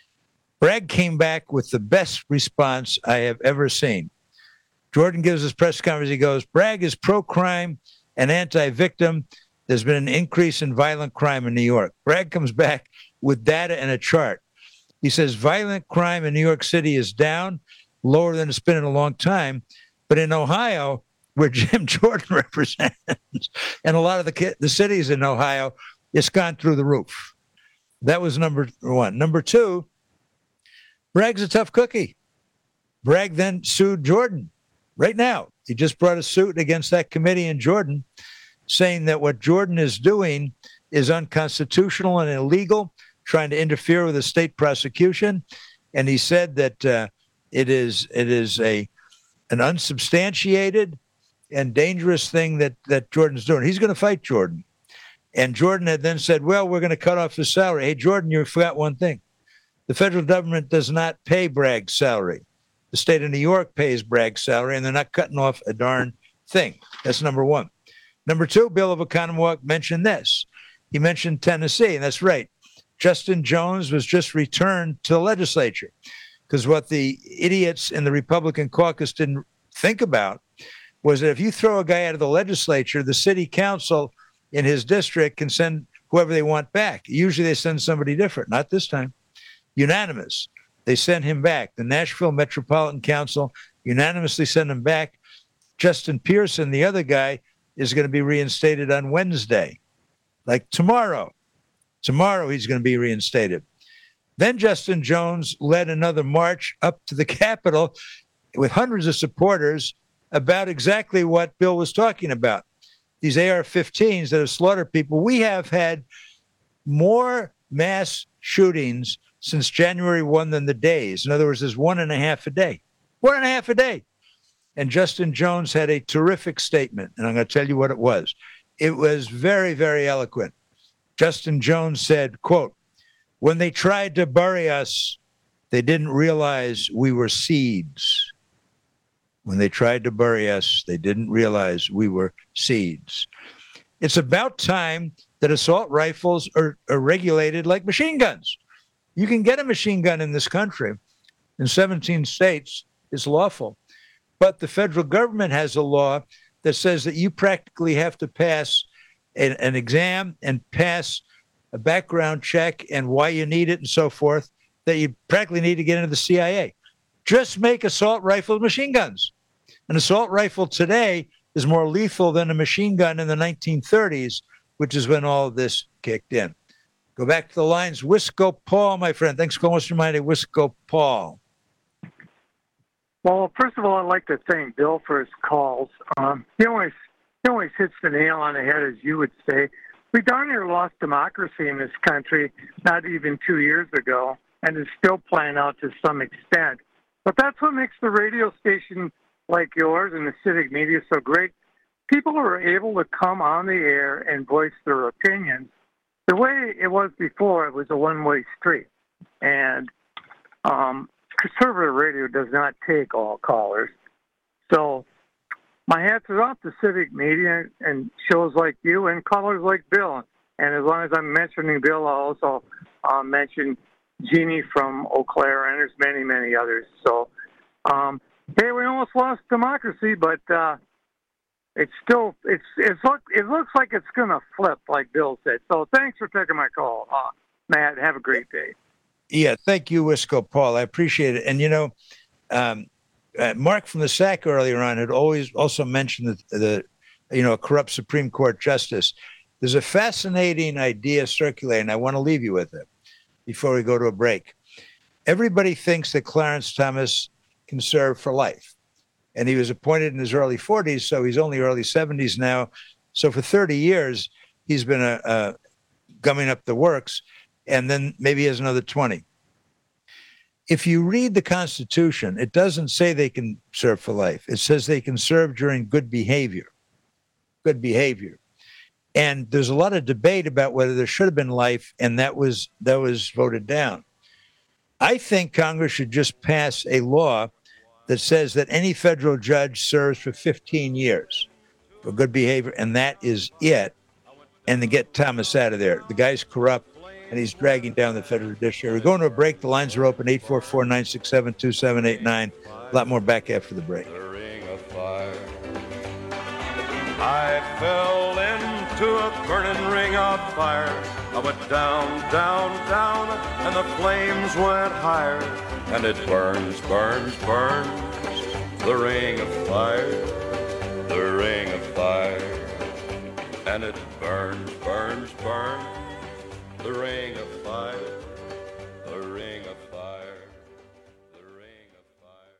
Bragg came back with the best response I have ever seen. Jordan gives his press conference. He goes, Bragg is pro-crime and anti-victim. There's been an increase in violent crime in New York. Bragg comes back with data and a chart. He says violent crime in New York City is down, lower than it's been in a long time. But in Ohio, where Jim Jordan represents, and a lot of the cities in Ohio, it's gone through the roof. That was number one. Number two, Bragg's a tough cookie. Bragg then sued Jordan right now. He just brought a suit against that committee in Jordan, saying that what Jordan is doing is unconstitutional and illegal, trying to interfere with a state prosecution. And he said that it is an unsubstantiated and dangerous thing that Jordan's doing. He's going to fight Jordan. And Jordan had then said, well, we're going to cut off his salary. Hey, Jordan, you forgot one thing. The federal government does not pay Bragg's salary. The state of New York pays Bragg's salary, and they're not cutting off a darn thing. That's number one. Number two, Bill of Oconomowoc mentioned this. He mentioned Tennessee, and that's right. Justin Jones was just returned to the legislature, because what the idiots in the Republican caucus didn't think about was that if you throw a guy out of the legislature, the city council in his district can send whoever they want back. Usually they send somebody different. Not this time. Unanimous. They sent him back. The Nashville Metropolitan Council unanimously sent him back. Justin Pearson, the other guy, is going to be reinstated on Wednesday, like tomorrow. Tomorrow he's going to be reinstated. Then Justin Jones led another march up to the Capitol with hundreds of supporters about exactly what Bill was talking about. These AR-15s that have slaughtered people. We have had more mass shootings since January 1 than the days. In other words, there's 1.5 a day. 1.5 a day. And Justin Jones had a terrific statement, and I'm going to tell you what it was. It was very, very eloquent. Justin Jones said, quote, "When they tried to bury us, they didn't realize we were seeds. When they tried to bury us, they didn't realize we were seeds." It's about time that assault rifles are regulated like machine guns. You can get a machine gun in this country. In 17 states, it's lawful. But the federal government has a law that says that you practically have to pass an exam and pass a background check and why you need it and so forth, that you practically need to get into the CIA. Just make assault rifles machine guns. An assault rifle today is more lethal than a machine gun in the 1930s, which is when all of this kicked in. Go back to the lines. Wisco Paul, my friend. Thanks for calling us from my name, Wisco Paul. Well, first of all, I'd like to thank Bill for his calls. He always hits the nail on the head, as you would say. We darn near lost democracy in this country not even 2 years ago, and it's still playing out to some extent. But that's what makes the radio station like yours and the civic media so great. People are able to come on the air and voice their opinions. The way it was before, it was a one-way street. And conservative radio does not take all callers. So my hats are off to civic media and shows like you and callers like Bill. And as long as I'm mentioning Bill, I'll also mention Jeannie from Eau Claire, and there's many, many others. So, hey, we almost lost democracy, but it looks like it's going to flip, like Bill said. So thanks for taking my call, Matt. Have a great day. Yeah, thank you, Wisco Paul. I appreciate it. And, you know, Mark from the SAC earlier on had always also mentioned the a corrupt Supreme Court justice. There's a fascinating idea circulating. I want to leave you with it before we go to a break. Everybody thinks that Clarence Thomas can serve for life. And he was appointed in his early 40s, so he's only early 70s now. So for 30 years, he's been gumming up the works, and then maybe he has another 20. If you read the Constitution, it doesn't say they can serve for life. It says they can serve during good behavior. Good behavior. And there's a lot of debate about whether there should have been life, and that was voted down. I think Congress should just pass a law that says that any federal judge serves for 15 years for good behavior, and that is it, and to get Thomas out of there. The guy's corrupt, and he's dragging down the federal judiciary. We're going to a break. The lines are open, 844-967-2789. A lot more back after the break. I fell into a burning ring of fire. I went down, down, down, and the flames went higher. And it burns, burns, burns, the ring of fire, the ring of fire. And it burns, burns, burns, the ring of fire, the ring of fire, the ring of fire.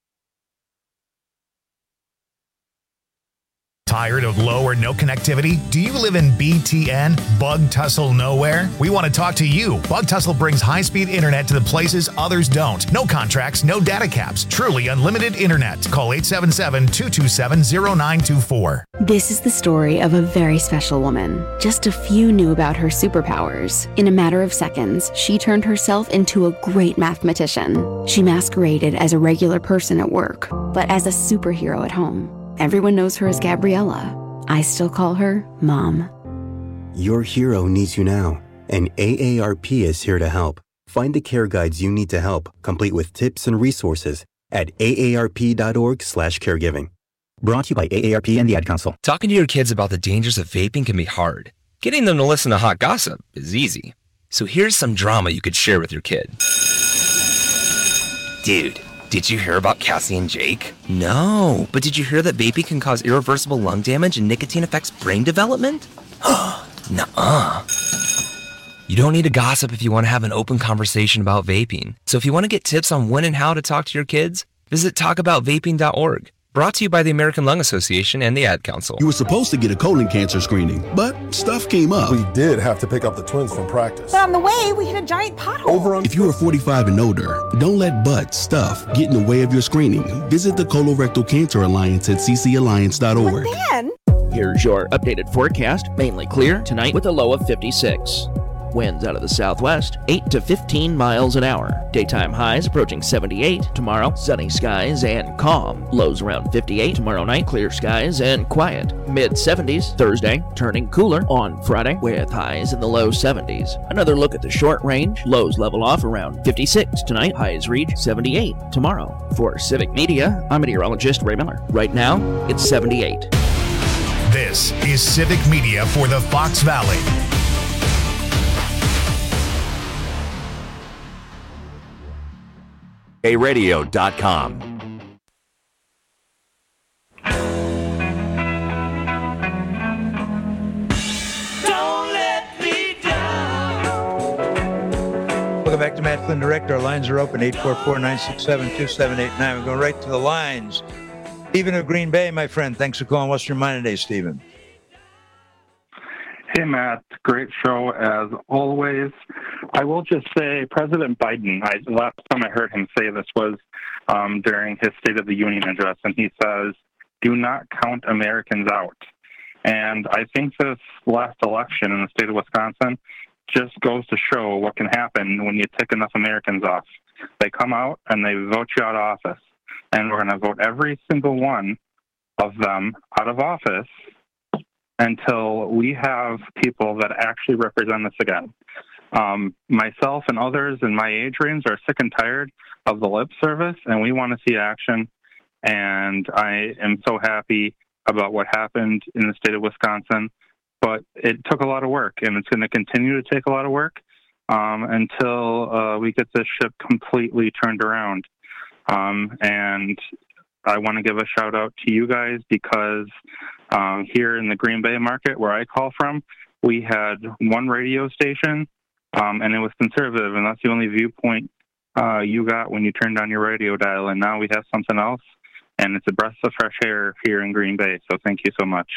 Tired of low or no connectivity? Do you live in BTN, Bug Tussle Nowhere? We want to talk to you. Bug Tussle brings high-speed internet to the places others don't. No contracts, no data caps. Truly unlimited internet. Call 877-227-0924. This is the story of a very special woman. Just a few knew about her superpowers. In a matter of seconds, she turned herself into a great mathematician. She masqueraded as a regular person at work, but as a superhero at home. Everyone knows her as Gabriella. I still call her Mom. Your hero needs you now, and AARP is here to help. Find the care guides you need to help, complete with tips and resources at aarp.org/caregiving. Brought to you by AARP and the Ad Council. Talking to your kids about the dangers of vaping can be hard. Getting them to listen to hot gossip is easy. So here's some drama you could share with your kid. Dude, did you hear about Cassie and Jake? No, but did you hear that vaping can cause irreversible lung damage and nicotine affects brain development? Nuh-uh. You don't need to gossip if you want to have an open conversation about vaping. So if you want to get tips on when and how to talk to your kids, visit talkaboutvaping.org. Brought to you by the American Lung Association and the Ad Council. You were supposed to get a colon cancer screening, but stuff came up. We did have to pick up the twins from practice. But on the way, we hit a giant pothole. If you are 45 and older, don't let butt stuff get in the way of your screening. Visit the Colorectal Cancer Alliance at ccalliance.org. But then, Here's your updated forecast. Mainly clear tonight with a low of 56. Winds out of the southwest, 8 to 15 miles an hour. Daytime highs approaching 78. Tomorrow, sunny skies and calm. Lows around 58. Tomorrow night, clear skies and quiet. Mid-70s. Thursday, turning cooler on Friday with highs in the low 70s. Another look at the short range. Lows level off around 56 tonight. Highs reach 78 tomorrow. For Civic Media, I'm meteorologist Ray Miller. Right now, it's 78. This is Civic Media for the Fox Valley. Radio.com. Don't let me down. Welcome back to Matt Flynn Direct. Our lines are open, 844-967-2789. We're going right to the lines. Stephen of Green Bay, my friend. Thanks for calling. What's your mind today, Stephen? Hey, Matt. Great show as always. I will just say President Biden, the last time I heard him say this was during his State of the Union address, and he says, do not count Americans out. And I think this last election in the state of Wisconsin just goes to show what can happen when you tick enough Americans off. They come out and they vote you out of office. And we're going to vote every single one of them out of office until we have people that actually represent us again. Myself and others in my age range are sick and tired of the lip service, and we want to see action. And I am so happy about what happened in the state of Wisconsin. But it took a lot of work, and it's going to continue to take a lot of work until we get this ship completely turned around. And I want to give a shout out to you guys because here in the Green Bay market where I call from, we had one radio station and it was conservative, and that's the only viewpoint you got when you turned on your radio dial. And now we have something else, and it's a breath of fresh air here in Green Bay. So thank you so much.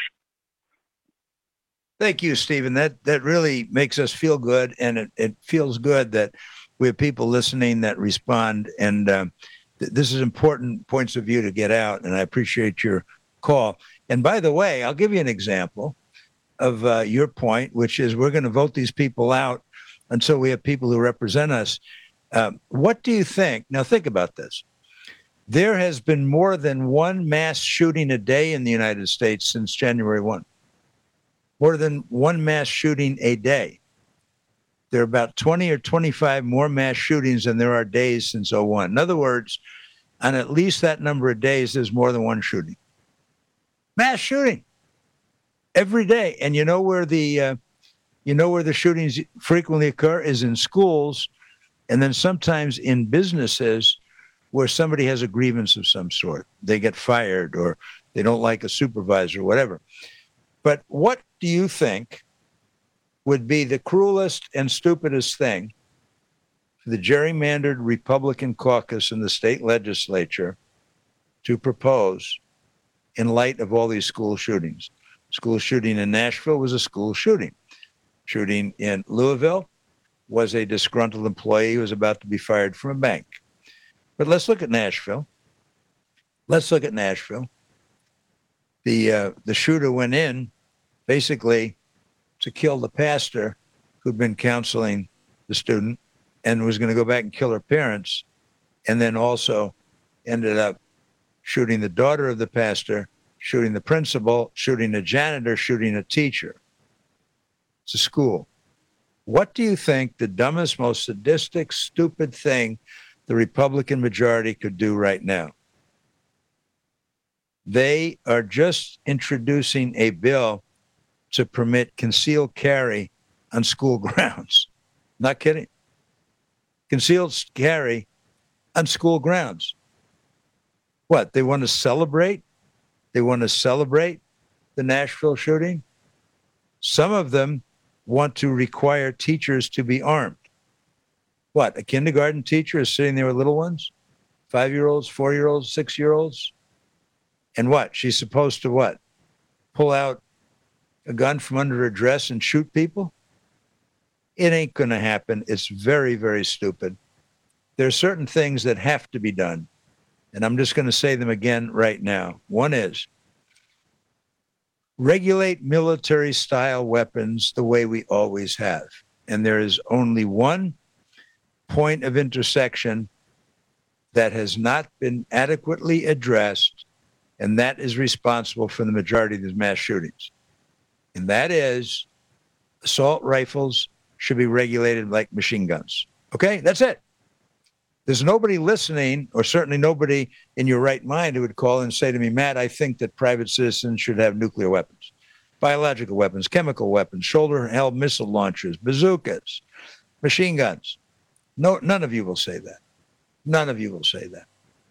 Thank you, Stephen. That really makes us feel good, and it feels good that we have people listening that respond. And this is important points of view to get out, and I appreciate your call. And by the way, I'll give you an example of your point, which is we're going to vote these people out until we have people who represent us. What do you think? Now, think about this. There has been more than one mass shooting a day in the United States since January 1. More than one mass shooting a day. There are about 20 or 25 more mass shootings than there are days since 01. In other words, on at least that number of days, there's more than one shooting. Mass shooting every day. And you know where the shootings frequently occur is in schools, and then sometimes in businesses where somebody has a grievance of some sort. They get fired or they don't like a supervisor or whatever. But what do you think would be the cruelest and stupidest thing for the gerrymandered Republican caucus in the state legislature to propose in light of all these school shootings? School shooting in Nashville was a school shooting. Shooting in Louisville was a disgruntled employee who was about to be fired from a bank. But let's look at Nashville. The shooter went in basically to kill the pastor who'd been counseling the student and was going to go back and kill her parents, and then also ended up shooting the daughter of the pastor, shooting the principal, shooting a janitor, shooting a teacher. It's a school. What do you think the dumbest, most sadistic, stupid thing the Republican majority could do right now? They are just introducing a bill to permit concealed carry on school grounds. Not kidding. Concealed carry on school grounds. What? They want to celebrate? They want to celebrate the Nashville shooting? Some of them want to require teachers to be armed. What? A kindergarten teacher is sitting there with little ones? 5-year-olds, 4-year-olds, 6-year-olds? And what? She's supposed to what? Pull out a gun from under her dress and shoot people? It ain't going to happen. It's very, very stupid. There are certain things that have to be done. And I'm just going to say them again right now. One is regulate military-style weapons the way we always have. And there is only one point of intersection that has not been adequately addressed, and that is responsible for the majority of these mass shootings. And that is assault rifles should be regulated like machine guns. Okay, that's it. There's nobody listening, or certainly nobody in your right mind who would call and say to me, Matt, I think that private citizens should have nuclear weapons, biological weapons, chemical weapons, shoulder-held missile launchers, bazookas, machine guns. No, none of you will say that. None of you will say that.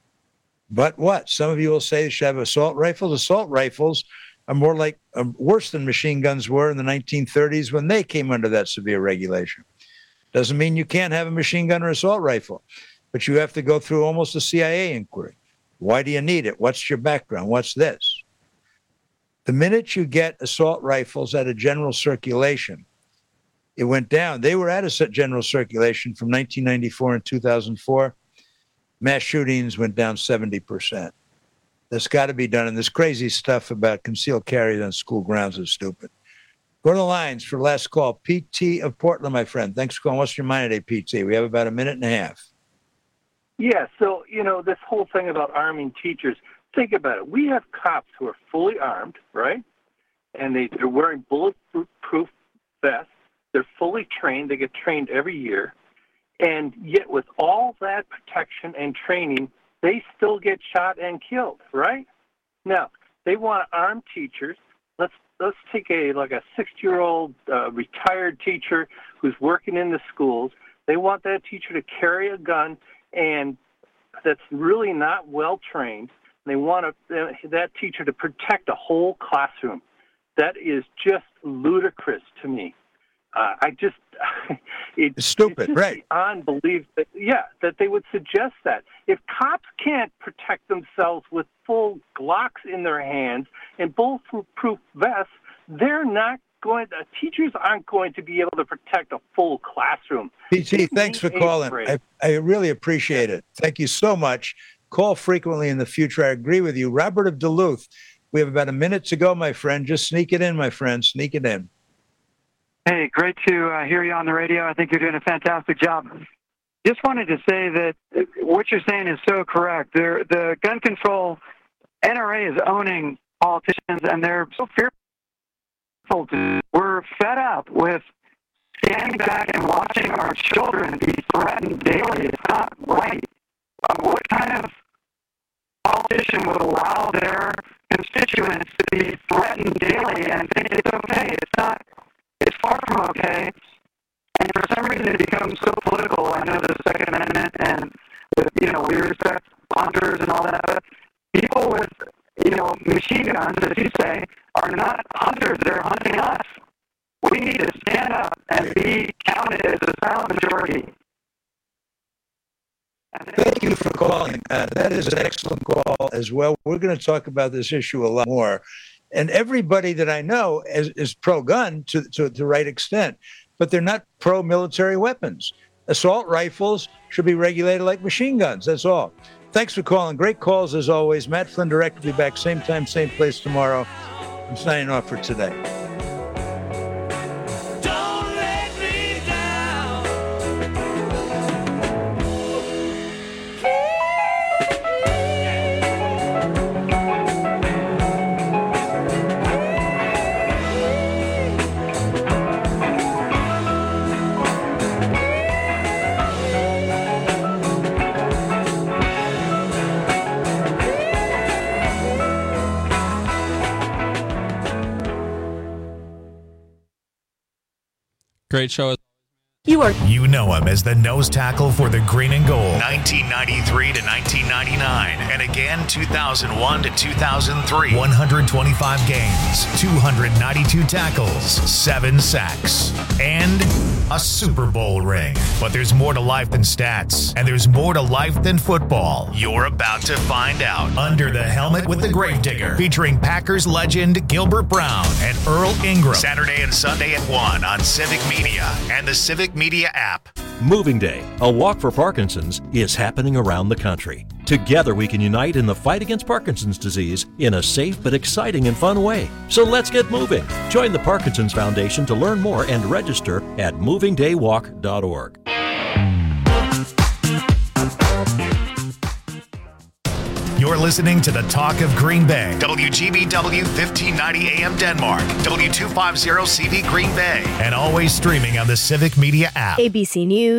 But what? Some of you will say they should have assault rifles. Assault rifles are more like worse than machine guns were in the 1930s when they came under that severe regulation. Doesn't mean you can't have a machine gun or assault rifle, but you have to go through almost a CIA inquiry. Why do you need it? What's your background? What's this? The minute you get assault rifles at a general circulation, it went down. They were at a general circulation from 1994 and 2004. Mass shootings went down 70%. That's got to be done. And this crazy stuff about concealed carry on school grounds is stupid. Go to the lines for last call. PT of Portland, my friend. Thanks for calling. What's your mind today, PT? We have about a minute and a half. Yeah, so, this whole thing about arming teachers, think about it. We have cops who are fully armed, right? And they're wearing bulletproof vests. They're fully trained. They get trained every year. And yet with all that protection and training, they still get shot and killed, right? Now, they want to arm teachers. Let's take a 60-year-old retired teacher who's working in the schools. They want that teacher to carry a gun, and that's really not well trained. They want that teacher to protect a whole classroom. That is just ludicrous to me. It's stupid, it's right? Unbelievable. That they would suggest that. If cops can't protect themselves with full Glocks in their hands and bulletproof vests, teachers aren't going to be able to protect a full classroom. PT, thanks for calling. I really appreciate it. Thank you so much. Call frequently in the future. I agree with you. Robert of Duluth, we have about a minute to go, my friend. Just sneak it in, my friend. Sneak it in. Hey, great to hear you on the radio. I think you're doing a fantastic job. Just wanted to say that what you're saying is so correct. The gun control, NRA is owning politicians, and they're so fearful. We're fed up with standing back and watching our children be threatened daily. It's not right. What kind of politician would allow their constituents to be threatened daily and think it's okay? It's not. It's far from okay, and for some reason it becomes so political. I know the Second Amendment and we respect hunters and all that, but people with, machine guns, as you say, are not hunters. They're hunting us. We need to stand up and be counted as a silent majority. Thank you for calling. That is an excellent call as well. We're going to talk about this issue a lot more. And everybody that I know is pro-gun to the right extent, but they're not pro-military weapons. Assault rifles should be regulated like machine guns. That's all. Thanks for calling. Great calls as always. Matt Flynn Direct will be back same time, same place tomorrow. I'm signing off for today. Great show. You know him as the nose tackle for the Green and Gold, 1993 to 1999, and again 2001 to 2003. 125 games, 292 tackles, 7 sacks, and a Super Bowl ring. But there's more to life than stats, and there's more to life than football. You're about to find out. Under the Helmet with the Gravedigger, featuring Packers legend Gilbert Brown and Earl Ingram. Saturday and Sunday at 1 on Civic Media and the Civic Media app. Moving Day, a walk for Parkinson's, is happening around the country. Together we can unite in the fight against Parkinson's disease in a safe but exciting and fun way. So let's get moving. Join the Parkinson's Foundation to learn more and register at movingdaywalk.org. You're listening to the Talk of Green Bay. WGBW 1590 AM Denmark. W250 CV Green Bay. And always streaming on the Civic Media app. ABC News.